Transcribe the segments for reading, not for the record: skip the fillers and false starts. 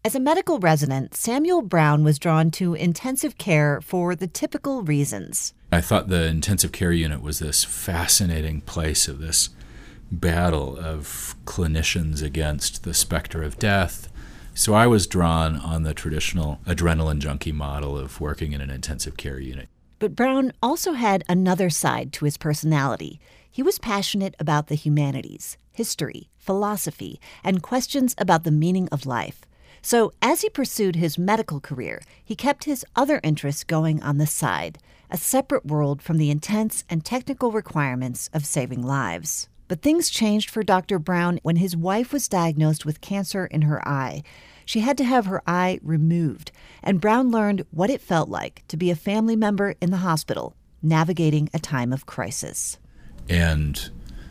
As a medical resident, Samuel Brown was drawn to intensive care for the typical reasons. I thought the intensive care unit was this fascinating place of this battle of clinicians against the specter of death. So I was drawn on the traditional adrenaline junkie model of working in an intensive care unit. But Brown also had another side to his personality. He was passionate about the humanities, history, philosophy, and questions about the meaning of life. So as he pursued his medical career, he kept his other interests going on the side, a separate world from the intense and technical requirements of saving lives. But things changed for Dr. Brown when his wife was diagnosed with cancer in her eye. She had to have her eye removed, and Brown learned what it felt like to be a family member in the hospital, navigating a time of crisis. And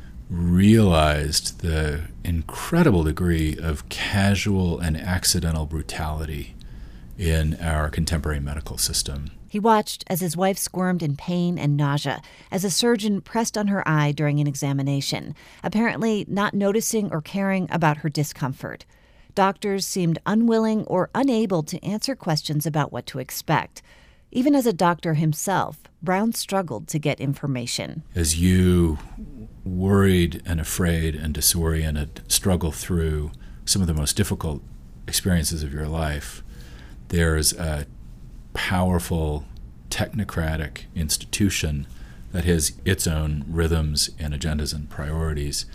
realized the incredible degree of casual and accidental brutality in our contemporary medical system. He watched as his wife squirmed in pain and nausea as a surgeon pressed on her eye during an examination, apparently not noticing or caring about her discomfort. Doctors seemed unwilling or unable to answer questions about what to expect. Even as a doctor himself, Brown struggled to get information. As you worried and afraid and disoriented struggle through some of the most difficult experiences of your life, there's a powerful technocratic institution that has its own rhythms and agendas and priorities.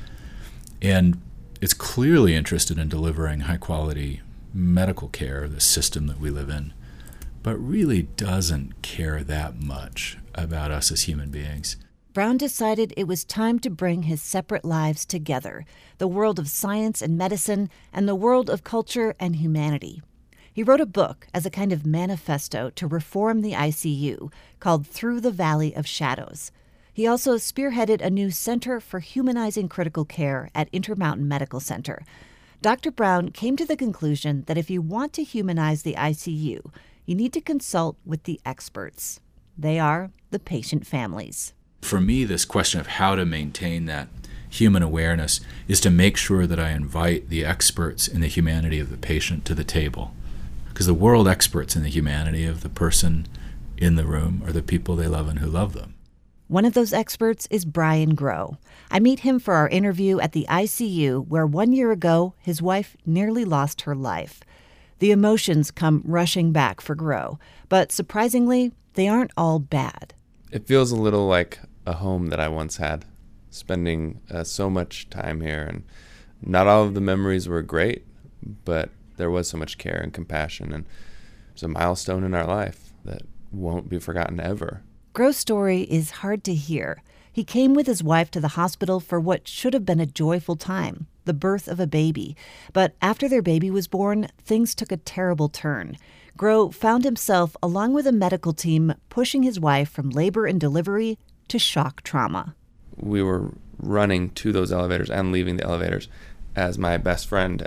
And it's clearly interested in delivering high-quality medical care, the system that we live in, but really doesn't care that much about us as human beings. Brown decided it was time to bring his separate lives together, the world of science and medicine and the world of culture and humanity. He wrote a book as a kind of manifesto to reform the ICU called Through the Valley of Shadows. He also spearheaded a new Center for Humanizing Critical Care at Intermountain Medical Center. Dr. Brown came to the conclusion that if you want to humanize the ICU, you need to consult with the experts. They are the patient families. For me, this question of how to maintain that human awareness is to make sure that I invite the experts in the humanity of the patient to the table. Because the world experts in the humanity of the person in the room are the people they love and who love them. One of those experts is Brian Grow. I meet him for our interview at the ICU where 1 year ago his wife nearly lost her life. The emotions come rushing back for Grow, but surprisingly, they aren't all bad. It feels a little like a home that I once had, spending so much time here. And not all of the memories were great, but there was so much care and compassion, and it's a milestone in our life that won't be forgotten ever. Grow's story is hard to hear. He came with his wife to the hospital for what should have been a joyful time, the birth of a baby. But after their baby was born, things took a terrible turn. Grow found himself, along with a medical team, pushing his wife from labor and delivery to shock trauma. We were running to those elevators and leaving the elevators as my best friend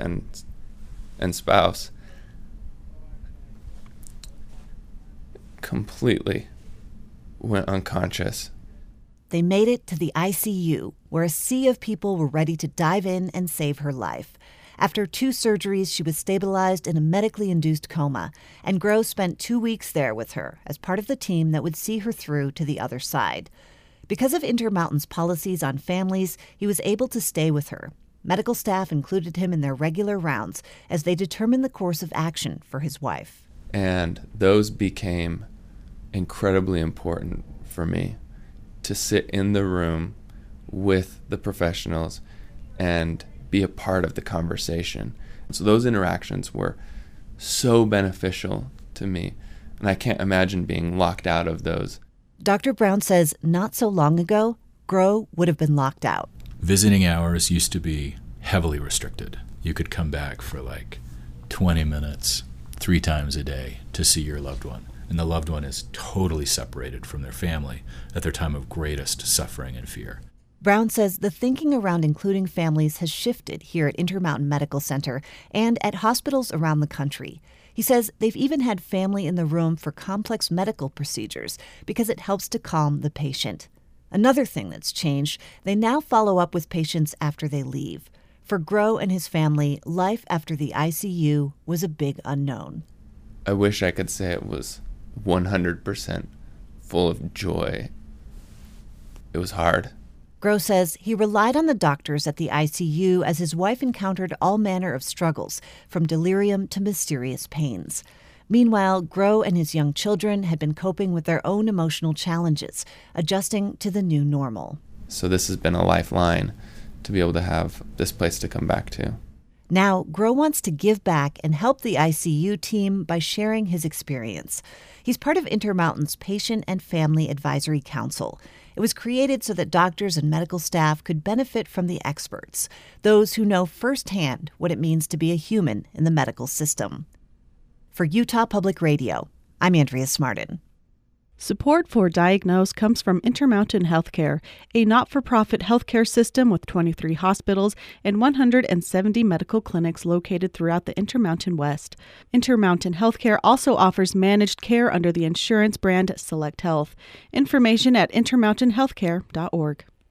and spouse completely went unconscious. They made it to the ICU, where a sea of people were ready to dive in and save her life. After 2 surgeries, she was stabilized in a medically induced coma, and Grow spent 2 weeks there with her as part of the team that would see her through to the other side. Because of Intermountain's policies on families, he was able to stay with her. Medical staff included him in their regular rounds as they determined the course of action for his wife. And those became incredibly important for me, to sit in the room with the professionals and be a part of the conversation. So those interactions were so beneficial to me, and I can't imagine being locked out of those. Dr. Brown says not so long ago, Grow would have been locked out. Visiting hours used to be heavily restricted. You could come back for like 20 minutes, 3 times a day to see your loved one. And the loved one is totally separated from their family at their time of greatest suffering and fear. Brown says the thinking around including families has shifted here at Intermountain Medical Center and at hospitals around the country. He says they've even had family in the room for complex medical procedures because it helps to calm the patient. Another thing that's changed, they now follow up with patients after they leave. For Grow and his family, life after the ICU was a big unknown. I wish I could say it was 100% full of joy. It was hard. Grow says he relied on the doctors at the ICU as his wife encountered all manner of struggles, from delirium to mysterious pains. Meanwhile, Grow and his young children had been coping with their own emotional challenges, adjusting to the new normal. So this has been a lifeline to be able to have this place to come back to. Now, Grow wants to give back and help the ICU team by sharing his experience. He's part of Intermountain's Patient and Family Advisory Council. It was created so that doctors and medical staff could benefit from the experts, those who know firsthand what it means to be a human in the medical system. For Utah Public Radio, I'm Andrea Smartin. Support for Diagnose comes from Intermountain Healthcare, a not-for-profit healthcare system with 23 hospitals and 170 medical clinics located throughout the Intermountain West. Intermountain Healthcare also offers managed care under the insurance brand Select Health. Information at intermountainhealthcare.org.